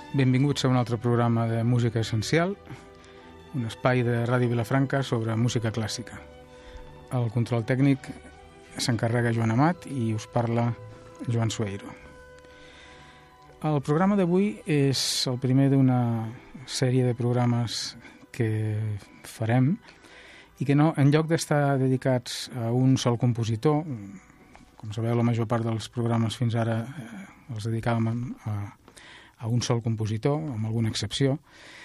Benvinguts a un altre programa de Música Essencial, un espai de Ràdio Vilafranca sobre música clàssica. El control tècnic s'encarrega Joan Amat i us parla Joan Sueiro. El programa d'avui és el primer d'una sèrie de programes que farem i que no, en lloc d'estar dedicats a un sol compositor, com sabeu, la major part dels programes fins ara els dedicàvem a un sol compositor, amb alguna excepció.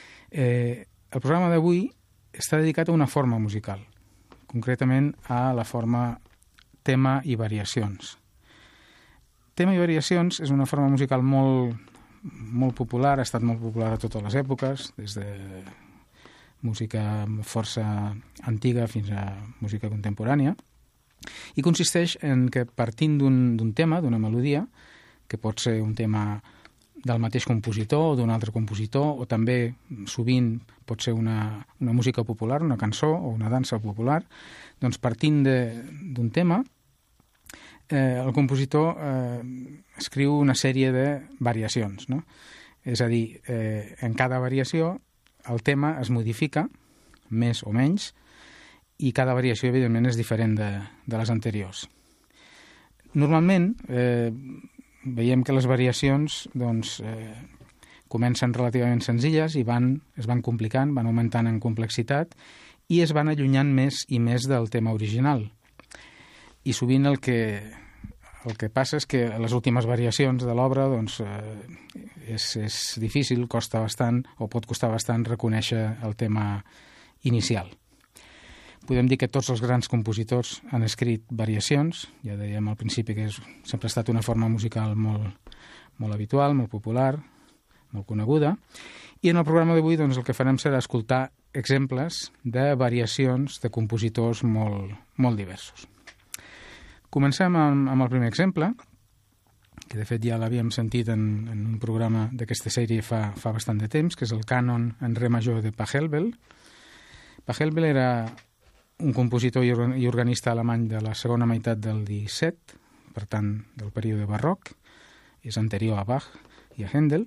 El programa d'avui està dedicat a una forma musical, concretament a la forma tema i variacions. Tema i variacions és una forma musical molt popular, ha estat molt popular a totes les èpoques, des de música força antiga fins a música contemporània, i consisteix en que partint d'un tema, d'una melodia, que pot ser un tema del mateix compositor o d'un altre compositor, o també sovint pot ser una música popular, una cançó o una dansa popular, doncs partint d'un tema, el compositor escriu una sèrie de variacions, no? És a dir, en cada variació el tema es modifica, més o menys, i cada variació, evidentment, és diferent de les anteriors. Normalment, veiem que les variacions comencen relativament senzilles i es van complicant, van augmentant en complexitat i es van allunyant més i més del tema original. I sovint el que passa és que les últimes variacions de l'obra és difícil, costa bastant o pot costar bastant reconèixer el tema inicial. Podem dir que tots els grans compositors han escrit variacions, ja dèiem al principi que sempre ha estat una forma musical molt habitual, molt popular, molt coneguda, i en el programa d'avui el que farem serà escoltar exemples de variacions de compositors molt diversos. Comencem amb el primer exemple, que de fet ja l'havíem sentit en un programa d'aquesta sèrie fa bastant de temps, que és el cànon en re major de Pachelbel. Pachelbel era un compositor i organista alemany de la segona meitat del XVII, per tant, del període barroc, és anterior a Bach i a Händel,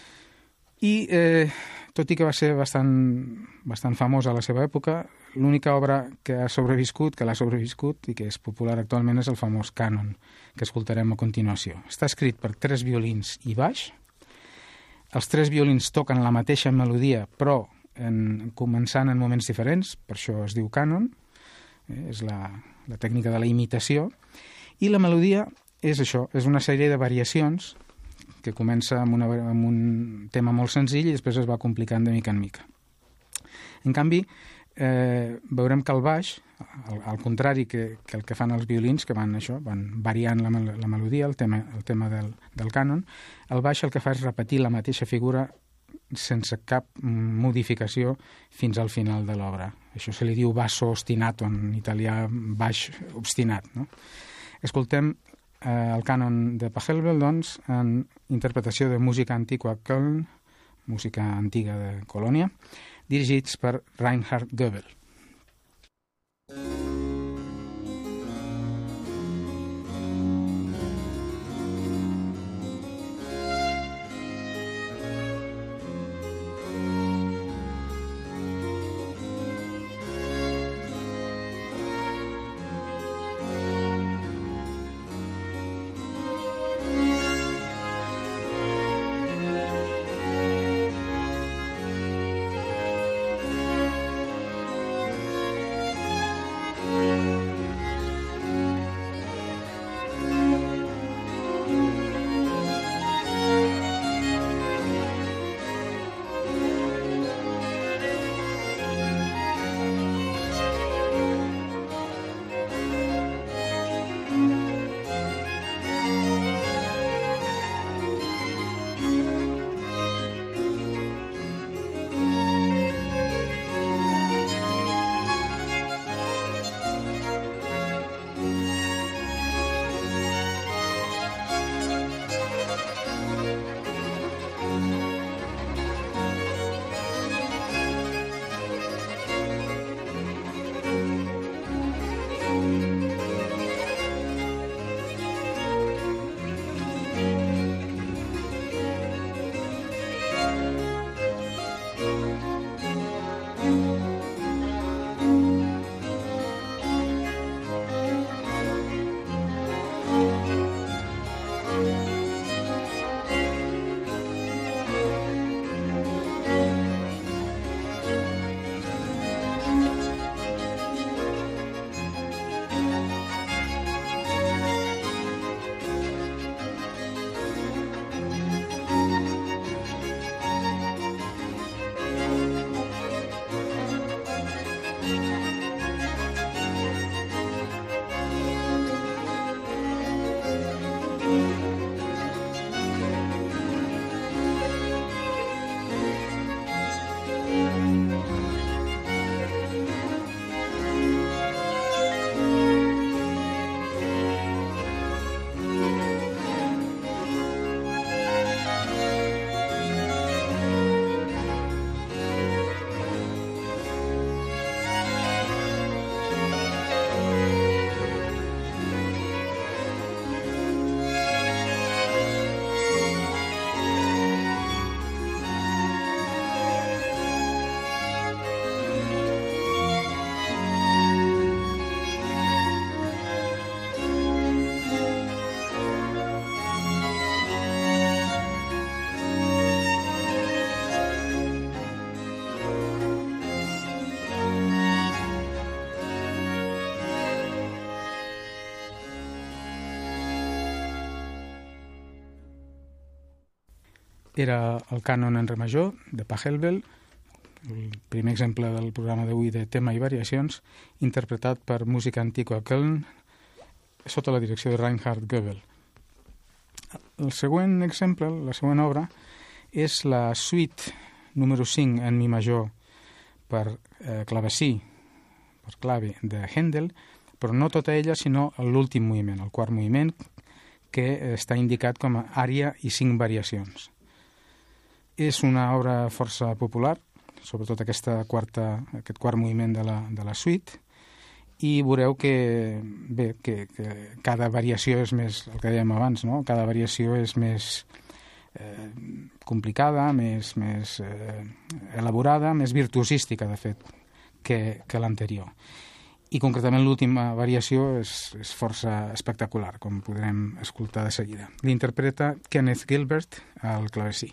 i tot i que va ser bastant famosa a la seva època, l'única obra que l'ha sobreviscut i que és popular actualment és el famós cànon, que escoltarem a continuació. Està escrit per 3 violins i baix. Els 3 violins toquen la mateixa melodia, però començant en moments diferents, per això es diu cànon, és la tècnica de la imitació, i la melodia és això, és una sèrie de variacions que comença amb un tema molt senzill i després es va complicant de mica en mica. En canvi, veurem que el baix, al contrari que el que fan els violins, que van variant la melodia, el tema del cànon, el baix el que fa és repetir la mateixa figura sense cap modificació fins al final de l'obra. Això se li diu basso ostinato, en italià baix obstinat, no? Escoltem el cànon de Pachelbel, en interpretació de música antiqua a Köln, música antiga de Colònia, dirigits per Reinhard Goebel. era el cànon en re major, de Pachelbel, el primer exemple del programa d'avui de tema i variacions, interpretat per Música Antiqua a Köln, sota la direcció de Reinhard Goebel. El següent exemple, la següent obra, és la suite número 5 en mi major per clavecí, per clave de Händel, però no tota ella, sinó l'últim moviment, el quart moviment, que està indicat com a ària i 5 variacions. És una obra força popular, sobretot aquest quart moviment de la suite, i veureu que cada variació és més, el que dèiem abans, no? Cada variació és més complicada, més elaborada, més virtuosística, de fet, que l'anterior. I concretament l'última variació és força espectacular, com podrem escoltar de seguida. L'interpreta Kenneth Gilbert al clavecí.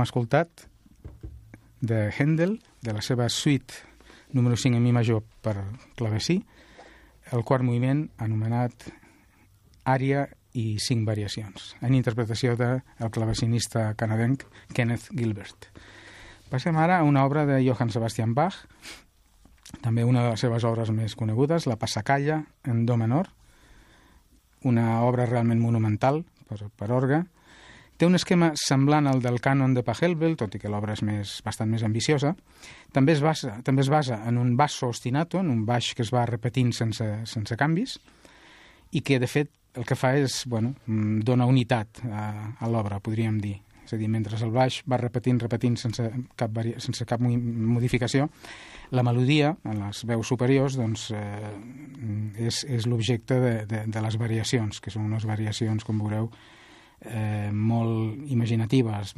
escoltat de Händel, de la seva suite número 5 en mi major per clavecí, el quart moviment anomenat Ària i 5 variacions, en interpretació del clavecinista canadenc Kenneth Gilbert. Passem ara a una obra de Johann Sebastian Bach, també una de les seves obres més conegudes, la Passacaglia en do menor, una obra realment monumental per orgue. Té un esquema semblant al del cànon de Pachelbel, tot i que l'obra és bastant més ambiciosa. També es basa en un basso ostinato, en un baix que es va repetint sense canvis, i que, de fet, el que fa és, dona unitat a l'obra, podríem dir. És a dir, mentre el baix va repetint sense cap modificació, la melodia, en les veus superiors, doncs, és l'objecte de les variacions, que són unes variacions, com veureu, molt imaginatives,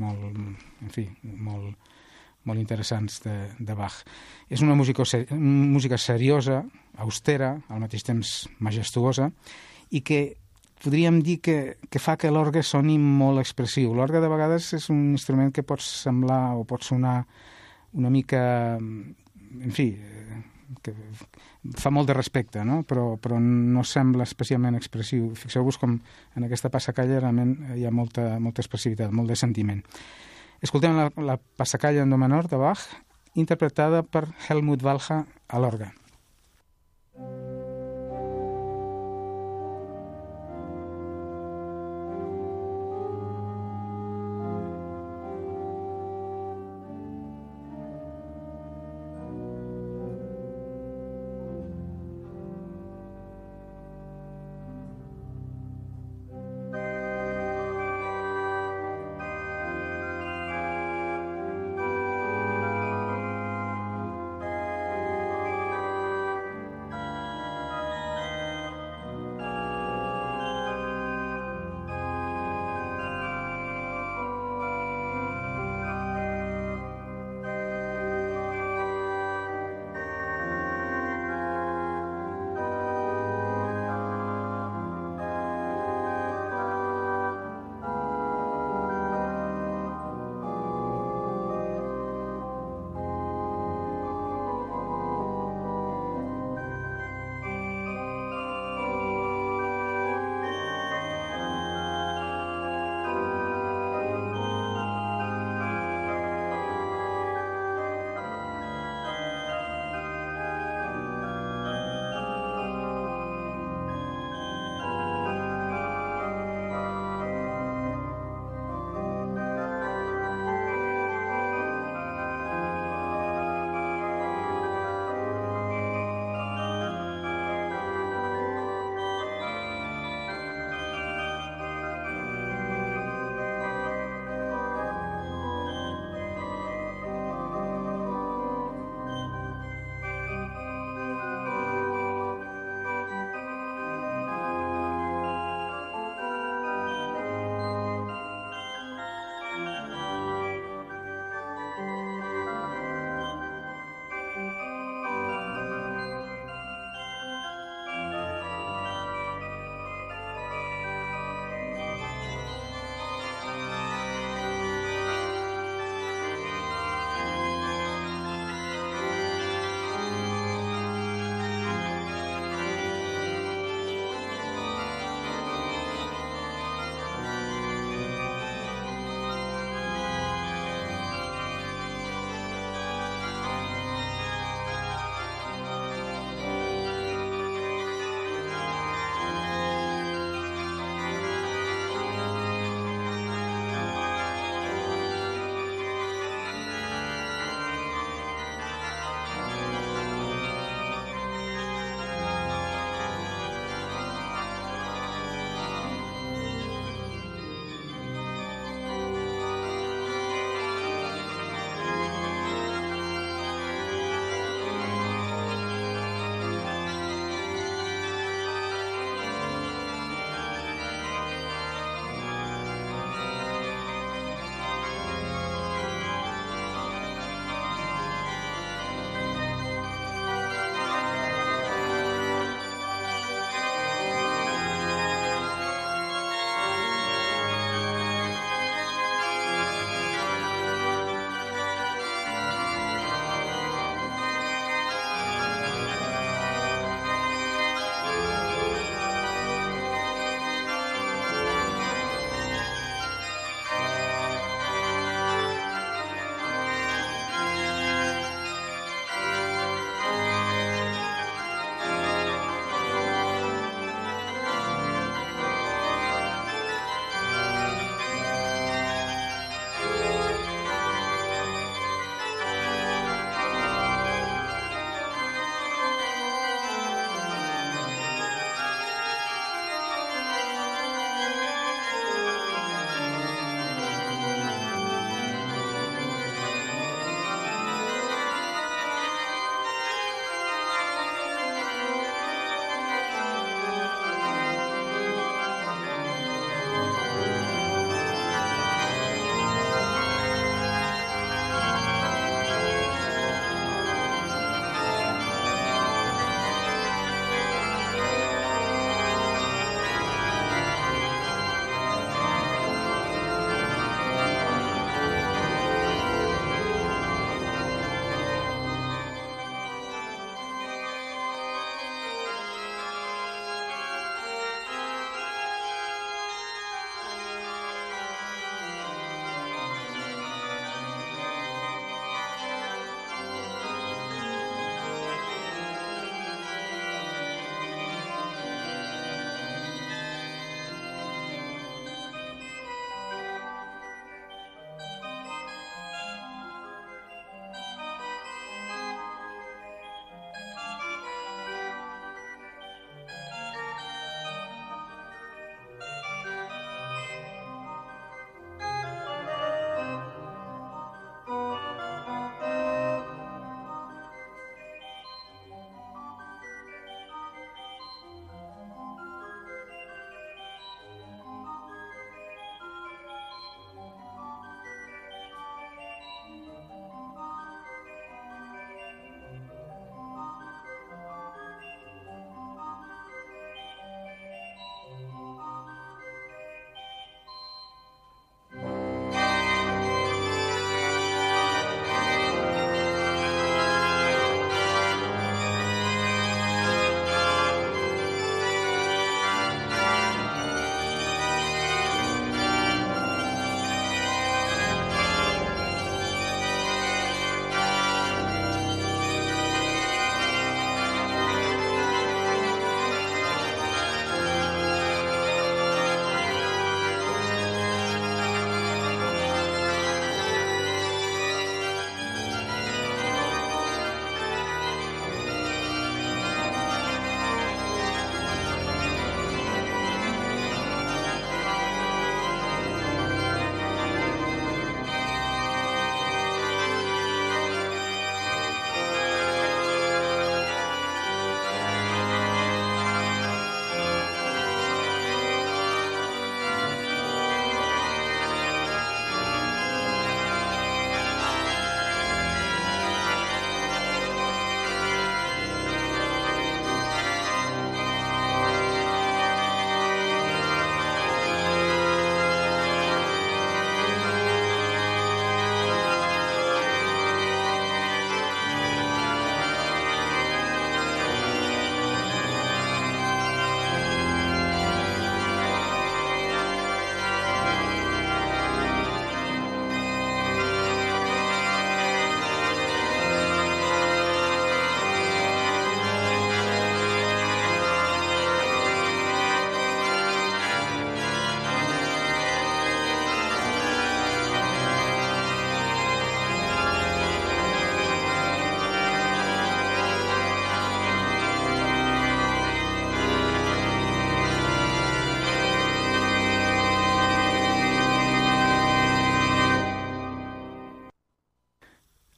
molt interessants de Bach. És una música seriosa, austera, al mateix temps majestuosa, i que podríem dir que fa que l'orgue soni molt expressiu. L'orgue de vegades és un instrument que pot semblar o pot sonar una mica, que fa molt de respecte, no? Però no sembla especialment expressiu. Fixeu-vos com en aquesta Passacaglia realment hi ha molta expressivitat, molt de sentiment. Escoltem la Passacaglia en do menor de Bach, interpretada per Helmut Walcha a l'orgue.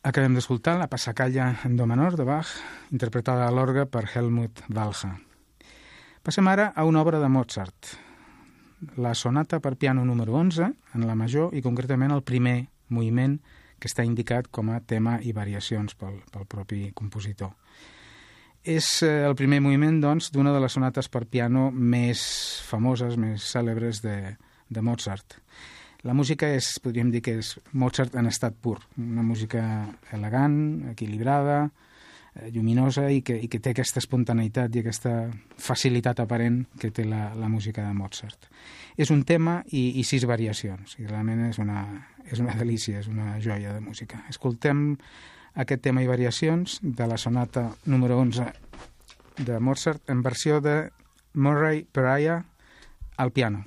Acabem d'escoltar la Passacaglia en do menor de Bach, interpretada a l'orgue per Helmut Walcha. Passem ara a una obra de Mozart, la sonata per piano número 11, en la major, i concretament el primer moviment que està indicat com a tema i variacions pel propi compositor. És el primer moviment, doncs, d'una de les sonates per piano més famoses, més cèlebres de Mozart. La música podríem dir que és Mozart en estat pur, una música elegant, equilibrada, lluminosa i que té aquesta espontaneïtat i aquesta facilitat aparent que té la música de Mozart. És un tema i 6 variacions, i realment és una delícia, és una joia de música. Escoltem aquest tema i variacions de la sonata número 11 de Mozart en versió de Murray Perahia al piano.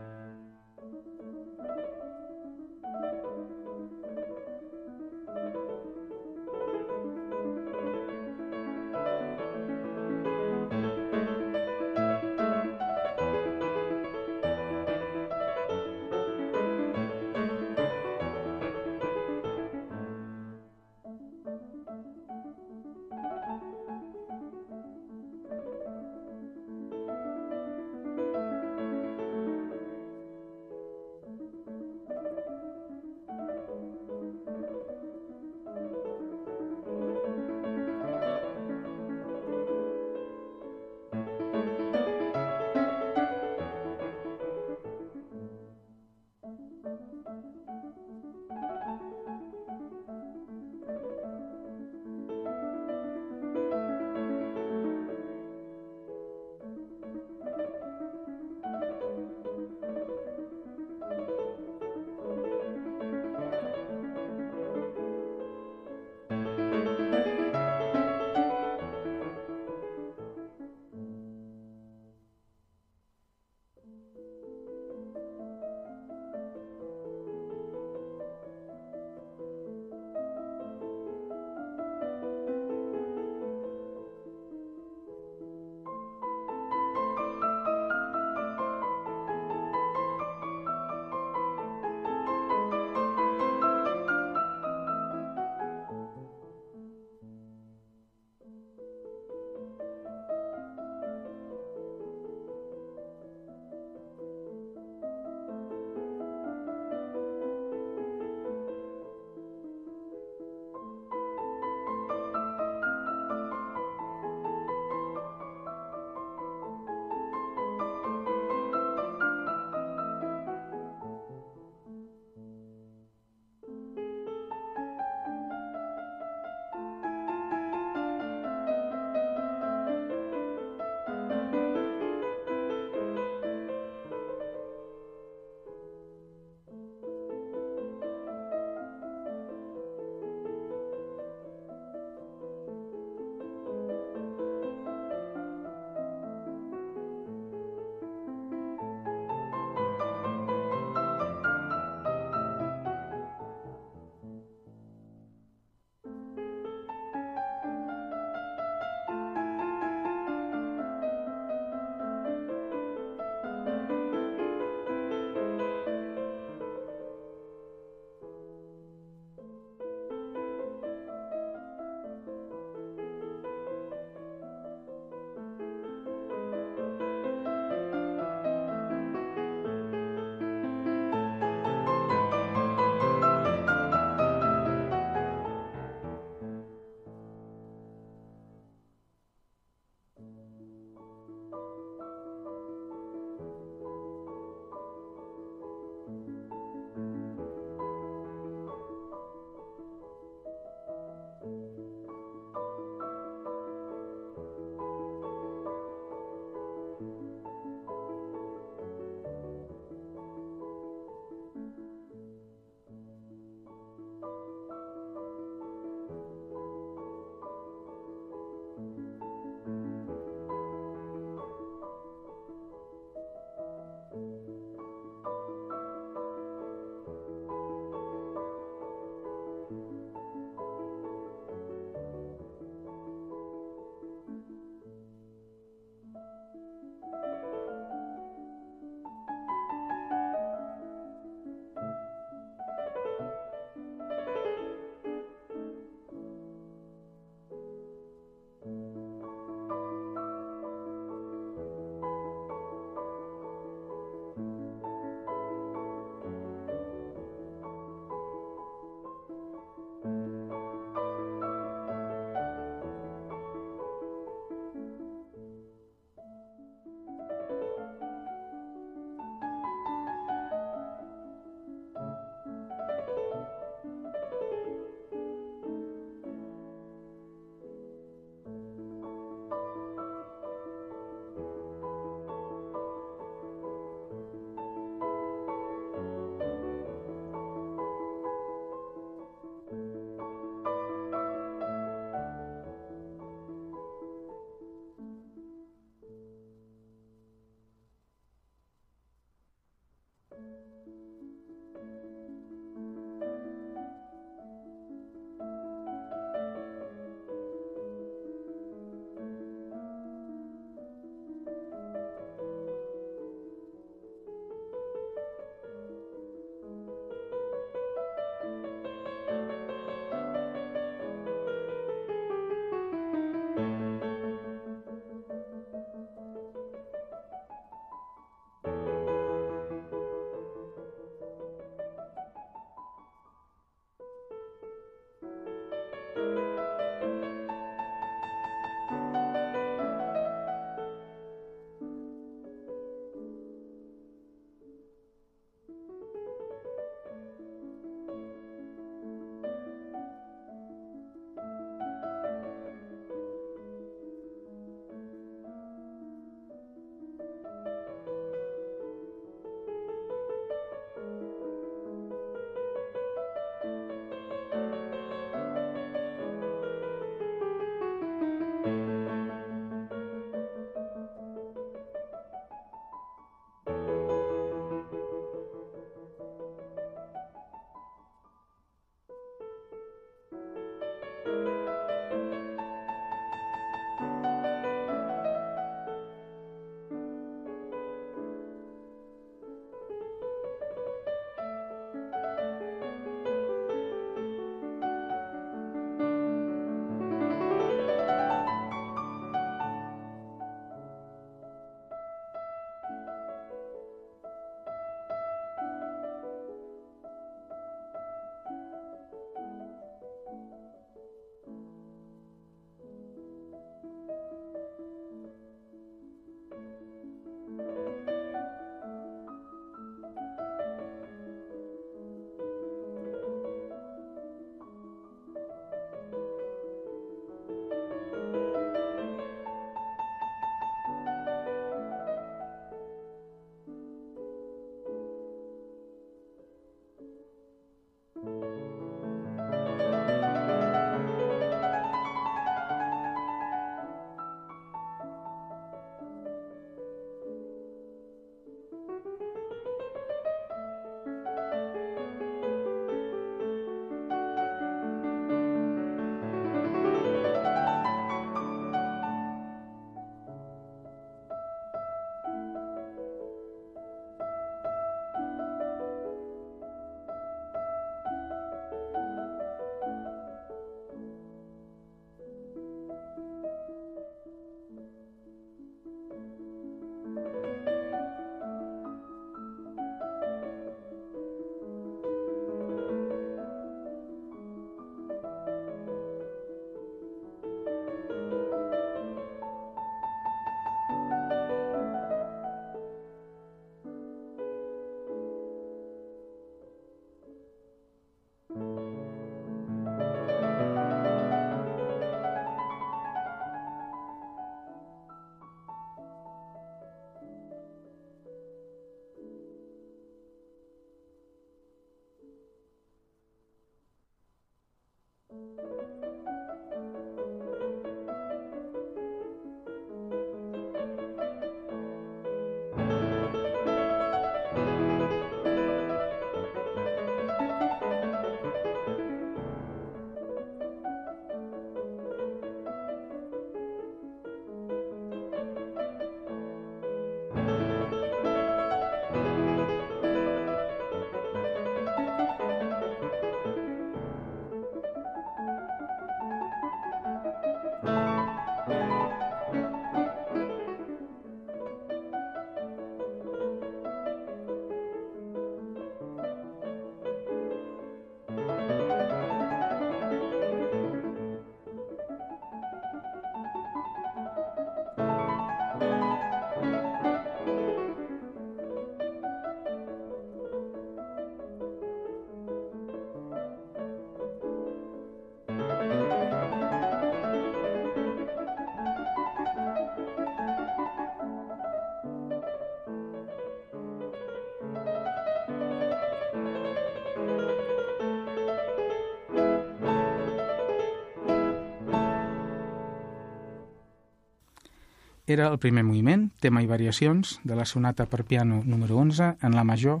Era el primer moviment, tema i variacions, de la sonata per piano número 11 en la major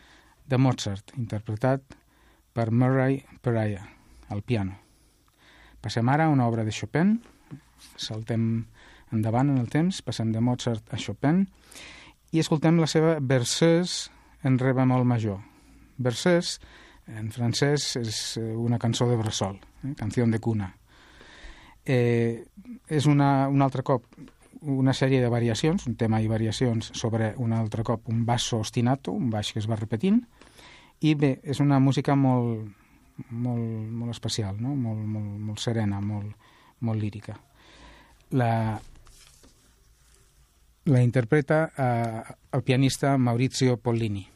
de Mozart, interpretat per Murray Peraya, al piano. Passem ara a una obra de Chopin, saltem endavant en el temps, passem de Mozart a Chopin, i escoltem la seva Berceuse en re bemol major. Berceuse, en francès, és una cançó de bressol, canció de cuna. És un altre cop una sèrie de variacions, un tema i variacions sobre un altre cop un basso ostinato, un baix que es va repetint, i bé, és una música molt, molt especial, no? molt serena, molt lírica. La interpreta el pianista Maurizio Pollini.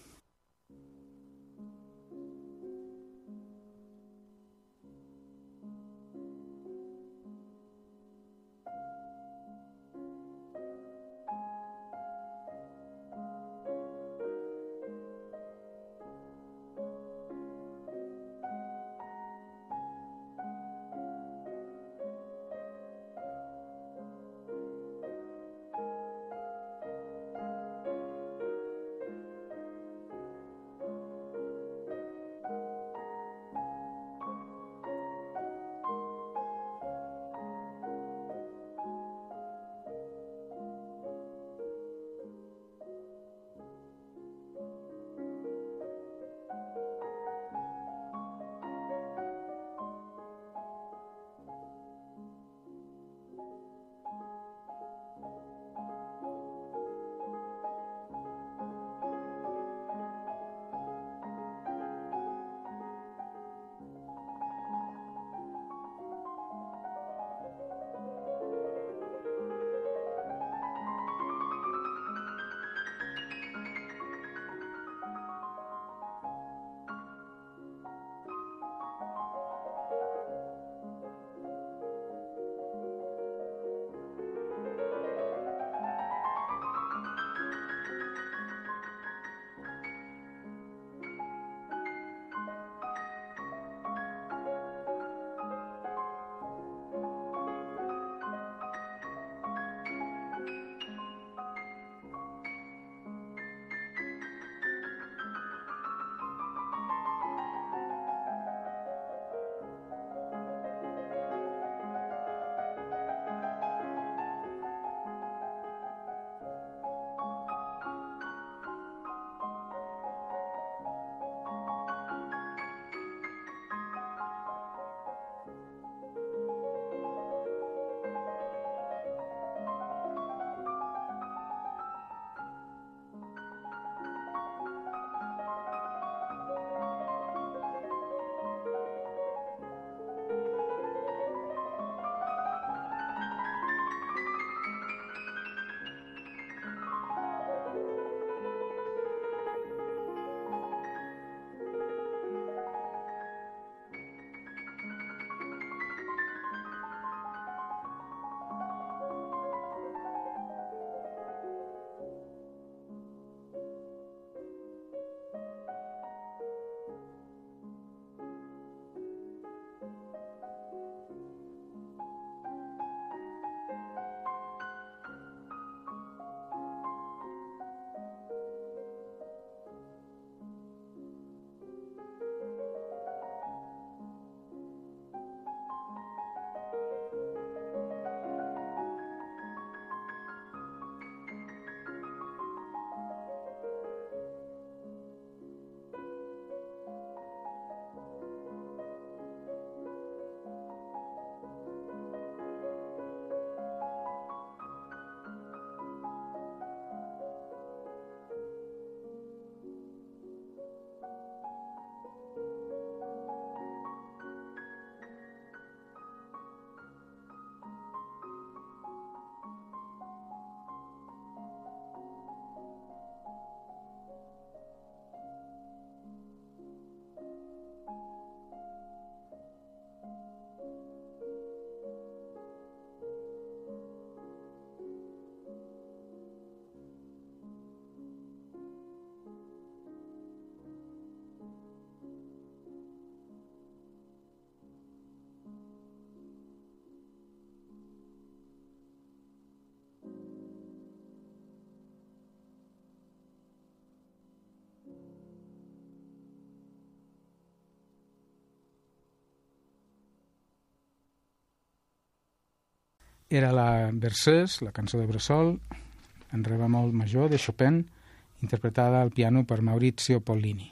Era la Berceuse, la cançó de Bressol, en re bemol major de Chopin, interpretada al piano per Maurizio Pollini.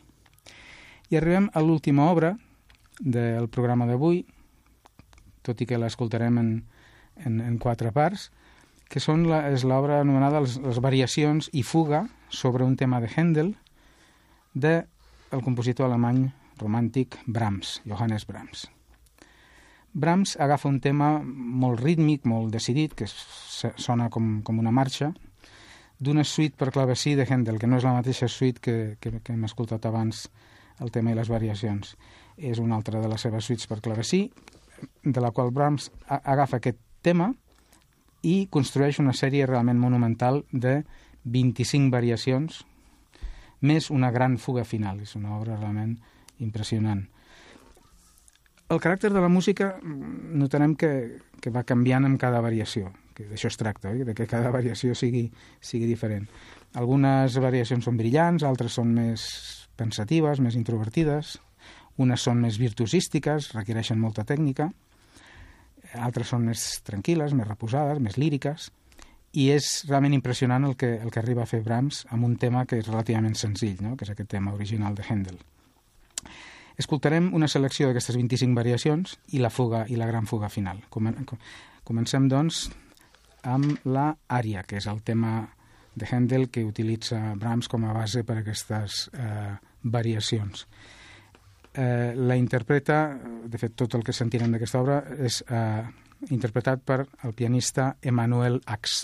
I arribem a l'última obra del programa d'avui, tot i que l'escoltarem en 4 parts, que és l'obra anomenada les variacions i fuga sobre un tema de Händel del compositor alemany romàntic Brahms, Johannes Brahms. Brahms agafa un tema molt rítmic, molt decidit, que sona com una marxa, d'una suite per clavecí de Händel, que no és la mateixa suite que hem escoltat abans, el tema i les variacions. És una altra de les seves suites per clavecí, de la qual Brahms agafa aquest tema i construeix una sèrie realment monumental de 25 variacions, més una gran fuga final. És una obra realment impressionant. El caràcter de la música notarem que va canviant amb cada variació, que d'això es tracta, de que cada variació sigui diferent. Algunes variacions són brillants, altres són més pensatives, més introvertides, unes són més virtuosístiques, requereixen molta tècnica, altres són més tranquil·les, més reposades, més líriques, i és realment impressionant el que arriba a fer Brahms amb un tema que és relativament senzill, no? Que és aquest tema original de Händel. Escoltarem una selecció d'aquestes 25 variacions i la gran fuga final. Comencem, doncs, amb la ària, que és el tema de Händel que utilitza Brahms com a base per a aquestes variacions. La interpreta, de fet, tot el que sentirem d'aquesta obra és interpretat per el pianista Emanuel Ax.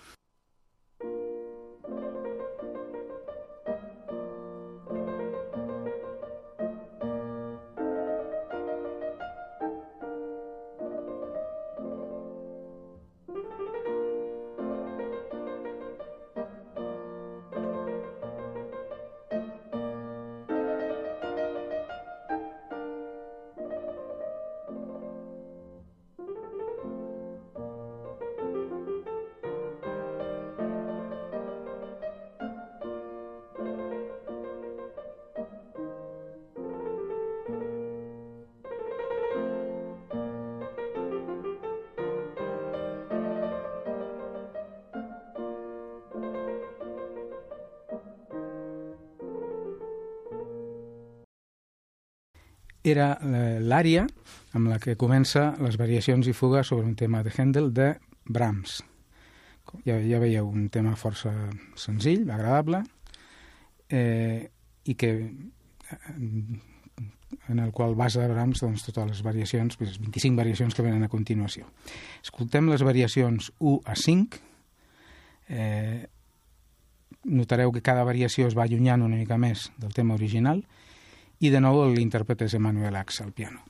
Era l'ària amb la que comença les variacions i fuga sobre un tema de Händel de Brahms. Ja veieu, un tema força senzill, agradable, i que en el qual basa Brahms doncs, totes les variacions, les 25 variacions que venen a continuació. Escoltem les variacions 1 a 5. Notareu que cada variació es va allunyant una mica més del tema original, i de nou l'intèrpret és Emanuel Ax al piano.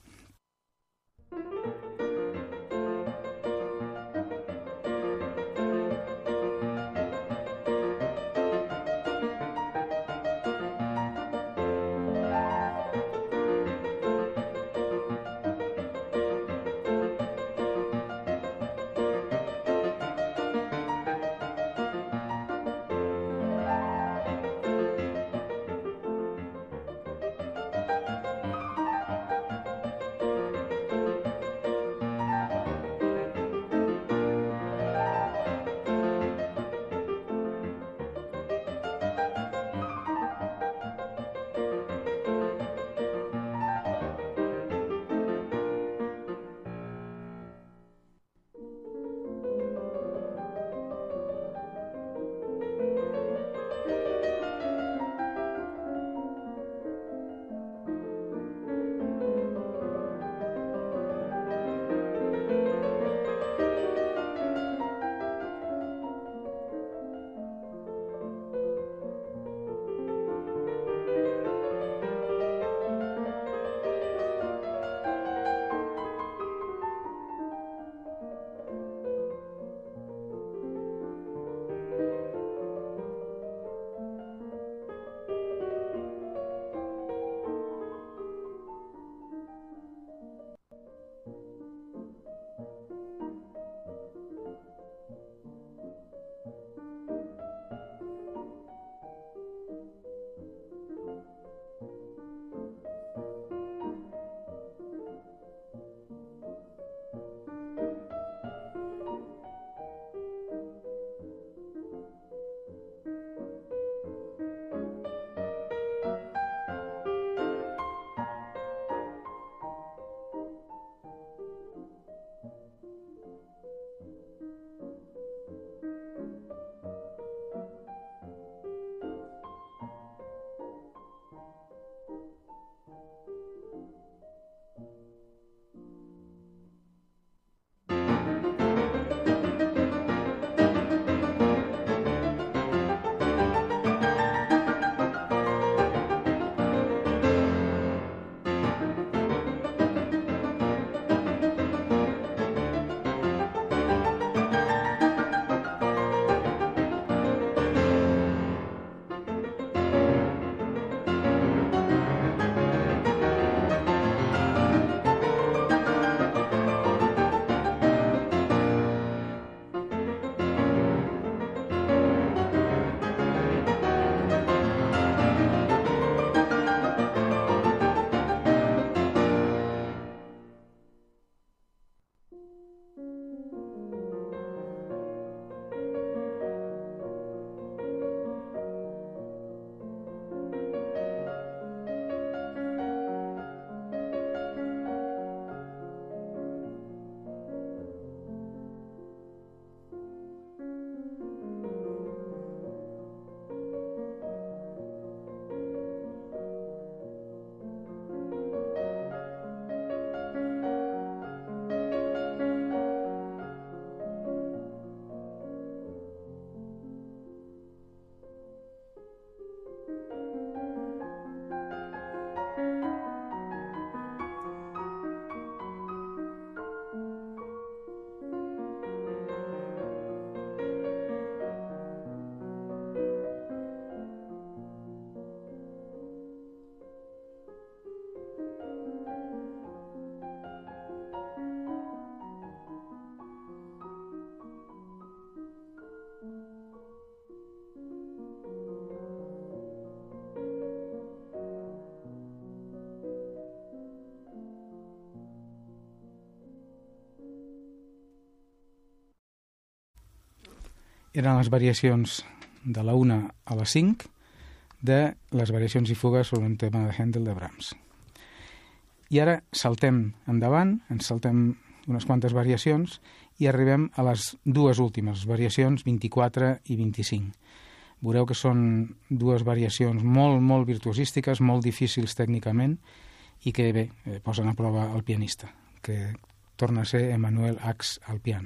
eren les variacions de la 1 a la 5 de les variacions i fugues sobre un tema de Händel de Brahms. I ara saltem endavant, ens saltem unes quantes variacions i arribem a les dues últimes, variacions 24 i 25. Veureu que són dues variacions molt virtuosístiques, molt difícils tècnicament i que bé, posen a prova el pianista, que torna a ser Emanuel Ax al piano.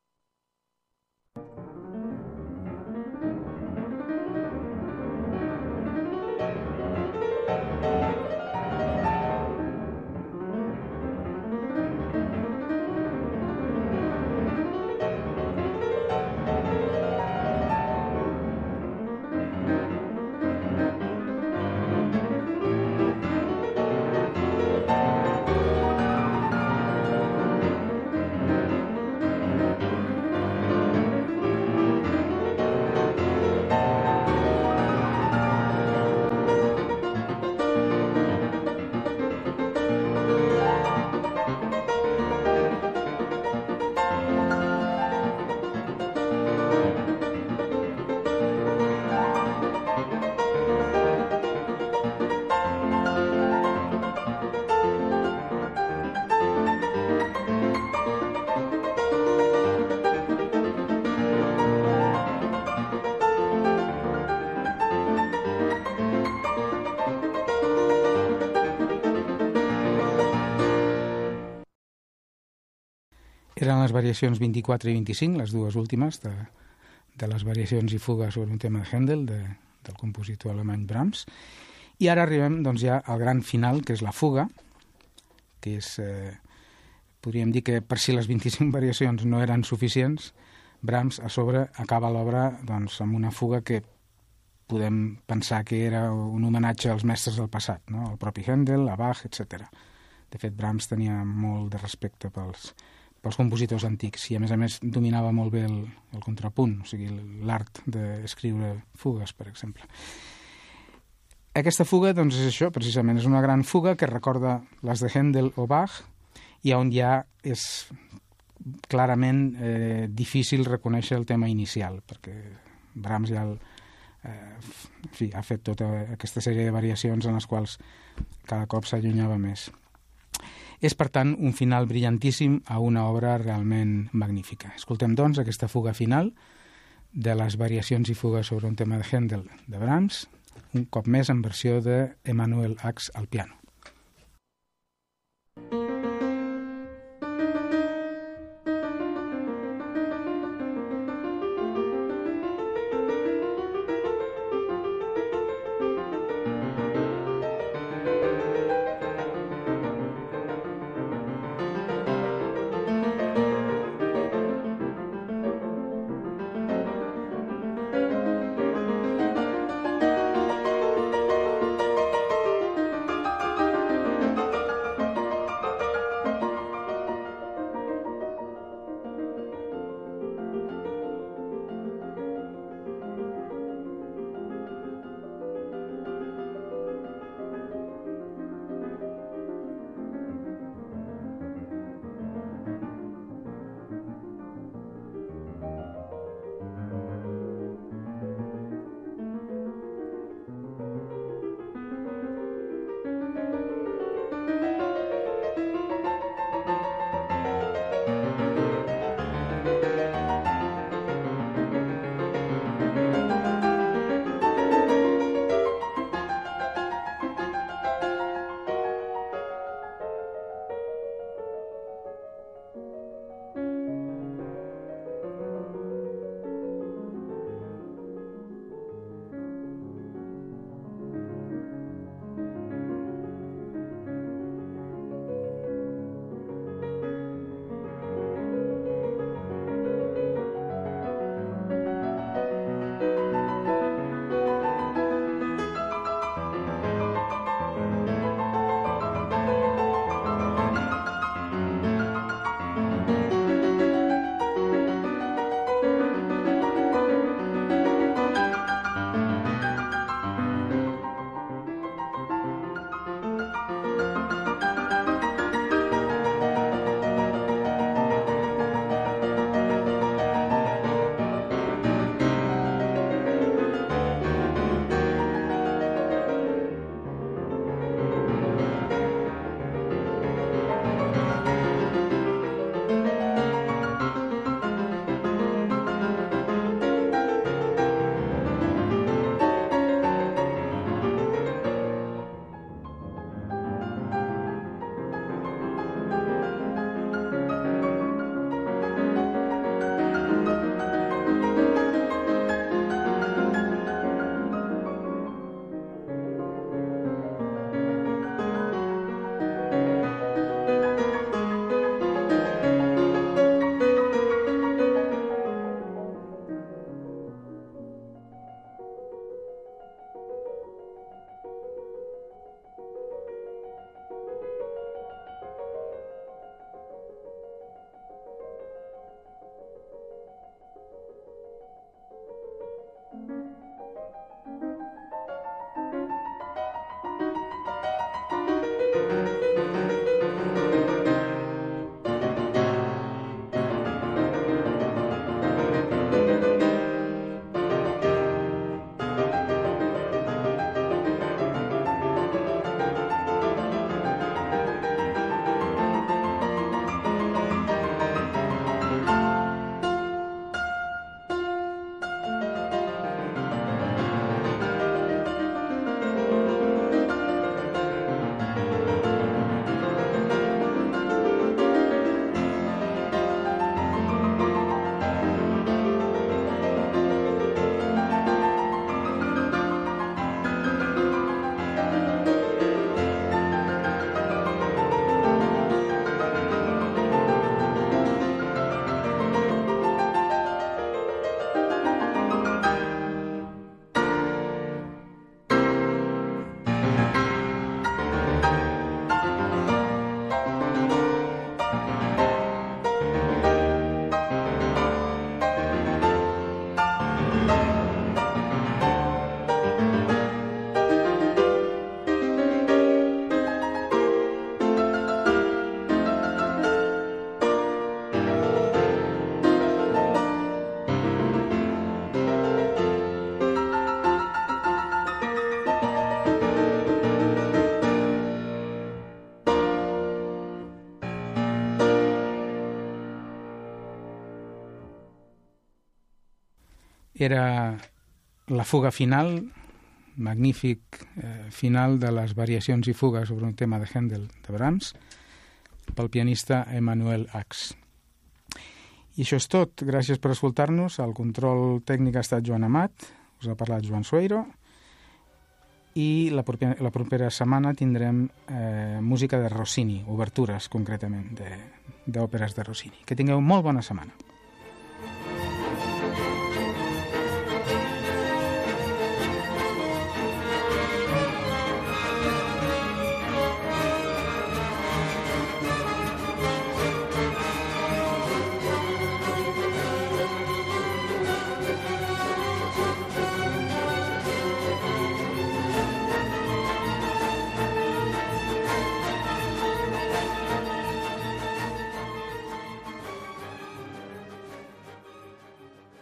Eren les variacions 24 i 25, les dues últimes de les variacions i fugues sobre un tema de Händel, del compositor alemany Brahms. I ara arribem doncs, ja al gran final, que és la fuga, que és, podríem dir que per si les 25 variacions no eren suficients, Brahms a sobre acaba l'obra doncs, amb una fuga que podem pensar que era un homenatge als mestres del passat, no? El propi Händel, a Bach, etc. De fet, Brahms tenia molt de respecte pels compositors antics i a més dominava molt bé el contrapunt, o sigui, l'art d'escriure fugues, per exemple. Aquesta fuga, doncs, és això, precisament, és una gran fuga que recorda les de Händel o Bach i on ja és clarament difícil reconèixer el tema inicial, perquè Brahms ja ha fet tota aquesta sèrie de variacions en les quals cada cop s'allunyava més. És, per tant, un final brillantíssim a una obra realment magnífica. Escoltem, doncs, aquesta fuga final de les variacions i fugues sobre un tema de Händel de Brahms, un cop més en versió de Emanuel Ax al piano. era la fuga final, magnífic final de les variacions i fugues sobre un tema de Händel de Brahms, pel pianista Emanuel Ax. I això és tot. Gràcies per escoltar-nos. El control tècnic ha estat Joan Amat, us ha parlat Joan Sueiro, i la propera setmana tindrem música de Rossini, obertures concretament, d'òperes de Rossini. Que tingueu molt bona setmana.